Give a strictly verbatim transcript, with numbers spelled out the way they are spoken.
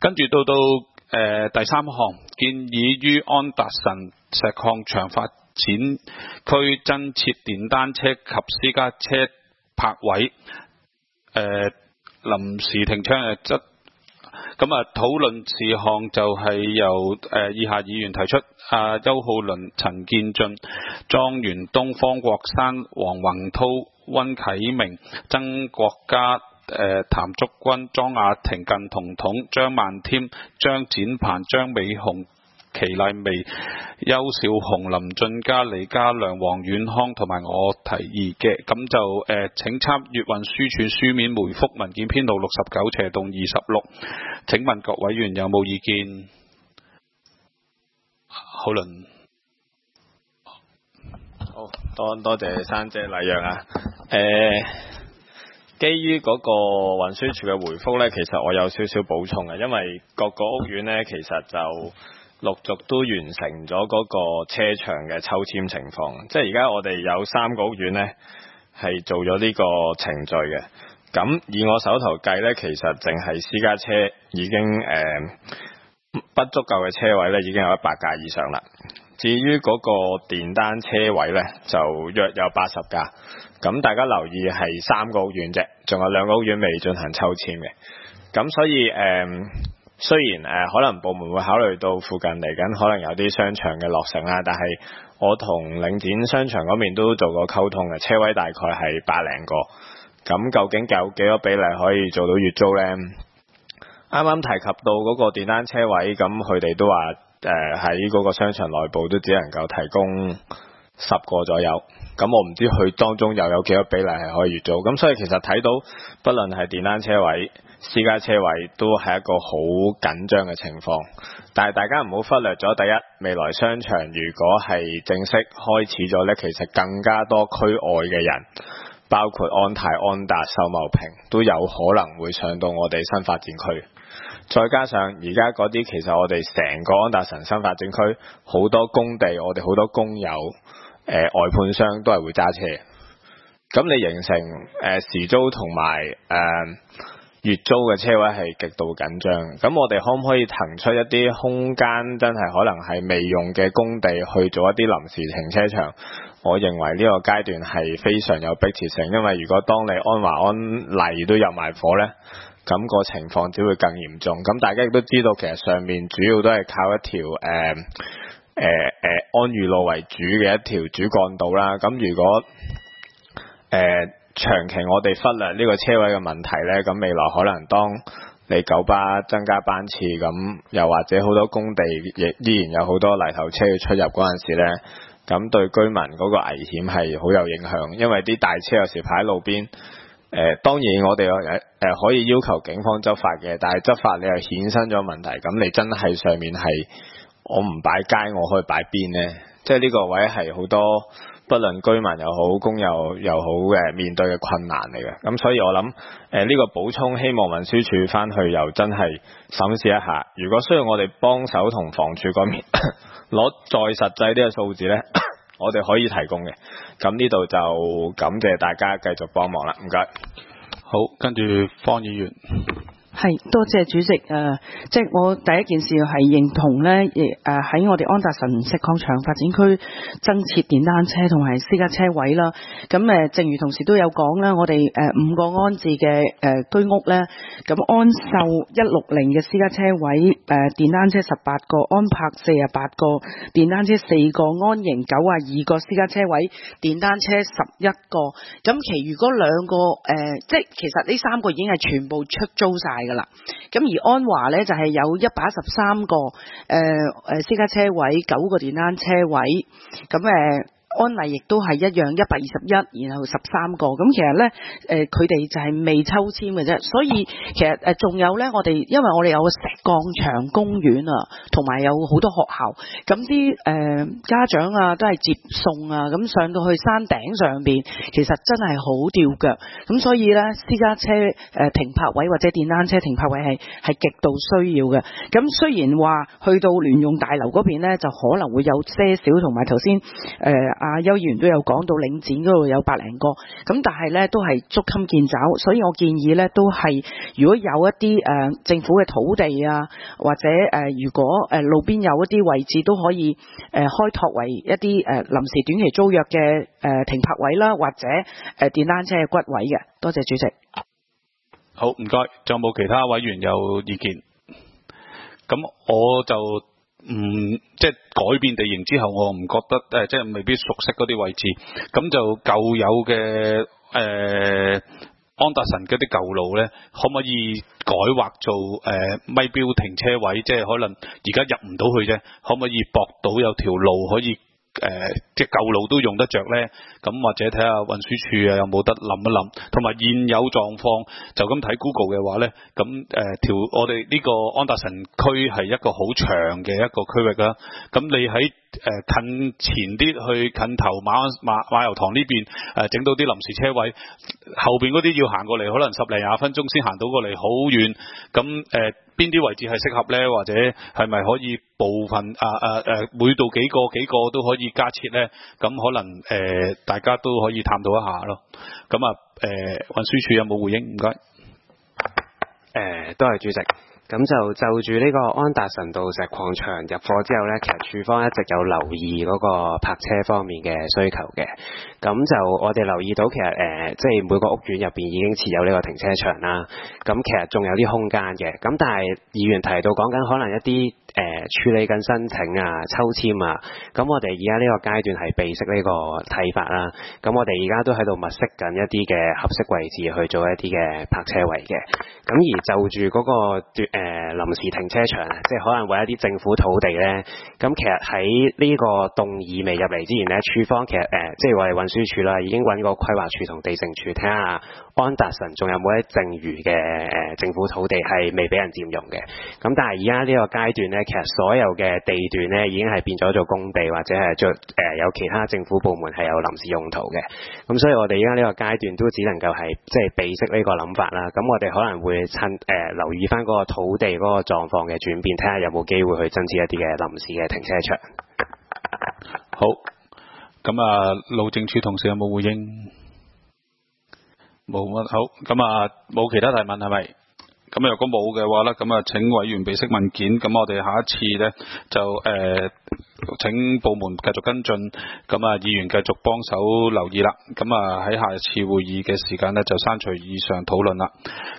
跟住到到誒、呃、第三項，建議於安達臣石礦場發展區增設電單車及私家車泊位，誒、呃、臨時停車嘅則。咁啊，討論事項就係由誒、呃、以下議員提出，啊邱浩麟、陳建俊、莊元東、方國珊、黃宏濤、溫啟明、曾國嘉、誒、呃、譚竹君、莊雅婷、靳彤彤、張萬添、張展鵬、張美雄、祁麗薇、邱少雄、林俊嘉、李家良、黃遠康同埋我提議嘅，咁就誒、呃、請參閱運輸署書面回覆文件編號六十九斜洞二十六。請問各委員有冇意見？浩麟， 好多多謝珊姐禮讓啊。誒、呃，基於嗰個運輸署嘅回覆呢，其實我有少少補充嘅，因為各個屋苑呢，其實就陸續都完成咗嗰個車場嘅抽籤情況，即係而家我哋有三個屋苑呢係做咗呢個程序嘅。咁以我手頭計呢，其實淨係私家車已經誒、呃、不足夠嘅車位呢已經有一百架以上啦。至於嗰個電單車位呢，就約有八十架。咁大家留意係三個屋苑啫，仲有兩個屋苑未進行抽籤嘅。咁所以誒、呃，雖然誒、呃、可能部門會考慮到附近嚟緊可能有啲商場嘅落成啦，但係我同領展商場嗰邊都做過溝通嘅，車位大概係百零個。咁究竟有幾多比例可以做到月租呢？啱啱提及到嗰個電單車位，咁佢哋都話誒喺嗰個商場內部都只能夠提供十個左右。咁我唔知佢當中又有幾多比例係可以月租。咁所以其實睇到，不論係電單車位、私家車位，都係一個好緊張嘅情況。但係大家唔好忽略咗，第一，未來商場如果係正式開始咗呢，其實更加多區外嘅人。包括安泰、安達、秀茂坪都有可能會上到我哋新發展區，再加上而家嗰啲其實我哋成個安達臣新發展區好多工地，我哋好多工友、呃、外判商都係會揸車，咁你形成誒、呃、時租同埋誒月租嘅車位係極度緊張，咁我哋可唔可以騰出一啲空間，真係可能係未用嘅工地去做一啲臨時停車場？我認為呢個階段係非常有迫切性，因為如果當你安華安麗都入埋火呢，咁、那個情況只會更嚴重。咁大家亦都知道，其實上面主要都係靠一條誒誒誒安裕路為主嘅一條主幹道啦。咁如果誒、呃、長期我哋忽略呢個車位嘅問題呢，咁未來可能當你九巴增加班次，咁又或者好多工地亦依然有好多泥頭車要出入嗰陣時呢。咁對居民嗰個危險係好有影響，因為啲大車有時排喺路邊。誒、呃，當然我哋誒、呃、可以要求警方執法嘅，但係執法你又衍生咗問題，咁你真係上面係我唔擺街，我可以擺邊呢？即係呢個位係好多不論居民又好，工友又好嘅面對嘅困難嚟嘅。咁所以我諗誒呢個補充，希望運輸署翻去又真係審視一下，如果需要我哋幫手同房署嗰邊攞再實際啲嘅數字呢，我哋可以提供嘅。咁呢度就感謝大家繼續幫忙啦，唔該。 好，跟住方議員。 係，多謝主席。誒、呃，即係我第一件事係認同咧，亦誒喺我哋安達臣石礦場發展區增設電單車同埋私家車位啦。咁誒，正如同事都有講啦，我哋誒五個安置嘅誒居屋咧，咁安秀一六零嘅私家車位，誒電單車十八個，安柏四十八個，電單車四個，安盈九啊二個私家車位，電單車十一個。咁其餘嗰兩個誒、呃，即係其實呢三個已經係全部出租晒噶啦，咁而安華咧就係、是、有一百一十三個誒誒、呃、私家車位，九個電單車位，咁誒。呃安麗亦都係一樣一百二十一，然後十三個，咁其實咧誒佢哋就係未抽籤嘅啫，所以其實誒仲有咧，我哋因為我哋有個石礦場公園啊，同埋有好多學校，咁啲誒家長啊都係接送啊，咁上到去山頂上邊，其實真係好吊腳，咁所以咧私家車誒停泊位或者電單車停泊位係係極度需要嘅。咁雖然話去到聯用大樓嗰邊咧，就可能會有些少同埋頭先誒。 阿邱議員都有講到領展嗰度有百零個，咁但係咧都係捉襟見肘，所以我建議咧都係如果有一啲誒、呃、政府嘅土地啊，或者誒、呃、如果誒、呃、路邊有一啲位置都可以誒、呃、開拓為一啲誒、呃、臨時短期租約嘅誒、呃、停泊位啦，或者誒、呃、電單車嘅骨位嘅。多謝主席。 好，唔該，仲有冇其他委員有意見？咁我就唔即係改變地形之後，我唔覺得誒、呃，即係未必熟悉嗰啲位置。咁就舊有嘅誒、呃、安達臣嗰啲舊路咧，可唔可以改劃做誒、呃、咪標停車位？即係可能而家入唔到去啫，可唔可以駁到有條路可以？誒、呃，即係舊路都用得着呢，咁或者睇下運輸署啊有冇得諗一諗，同埋現有狀況就咁睇 Google 嘅話呢，咁誒條我哋呢個安達臣區係一個好長嘅一個區域啦，咁你喺誒、呃、近前啲去近頭馬馬馬油塘呢邊誒整到啲臨時車位，後邊嗰啲要行過嚟可能十零廿分鐘先行到過嚟，好遠，咁誒邊啲位置係適合呢？或者係咪可以部分啊啊誒每度幾個幾個都可以加設呢？咁可能誒、呃、大家都可以探討一下咯。咁啊誒運輸署有冇回應？唔該。 誒，多謝主席。咁就就住呢個安達臣道石礦場入伙之後呢，其實署方一直有留意嗰個泊車方面嘅需求嘅。咁就我哋留意到，其實誒、呃，即係每個屋苑入邊已經設有呢個停車場啦。咁其實仲有啲空間嘅。咁但係議員提到講緊可能一啲誒、呃、處理緊申請啊、抽籤啊。咁我哋而家呢個階段係備悉呢個睇法啦。咁我哋而家都喺度物色緊一啲嘅合適位置去做一啲嘅泊車位嘅。咁而就住嗰、那個誒、呃、臨時停車場，即係可能為一啲政府土地呢。咁其實喺呢個動議未入嚟之前呢，署方其實誒、呃、即係我哋運輸署啦，已經揾過規劃署同地政署睇下安達臣仲有冇啲剩餘嘅誒政府土地係未俾人佔用嘅。咁但係而家呢個階段呢，其實所有嘅地段呢已經係變咗做工地，或者係做誒有其他政府部門係有臨時用途嘅。咁所以我哋而家呢個階段都只能夠係即係備悉呢個諗法啦。咁我哋可能會趁誒、呃、留意翻嗰個土地嗰個狀況嘅轉變，睇下有冇機會去增設一啲嘅臨時嘅停車場。 好，咁啊，路政署同事有冇回應？冇乜。好，咁啊，冇其他提問係咪？咁若果冇嘅話咧，咁啊請委員備悉文件，咁我哋下一次咧就誒、呃、請部門繼續跟進，咁啊議員繼續幫手留意啦，咁啊喺下次會議嘅時間咧就刪除以上討論啦。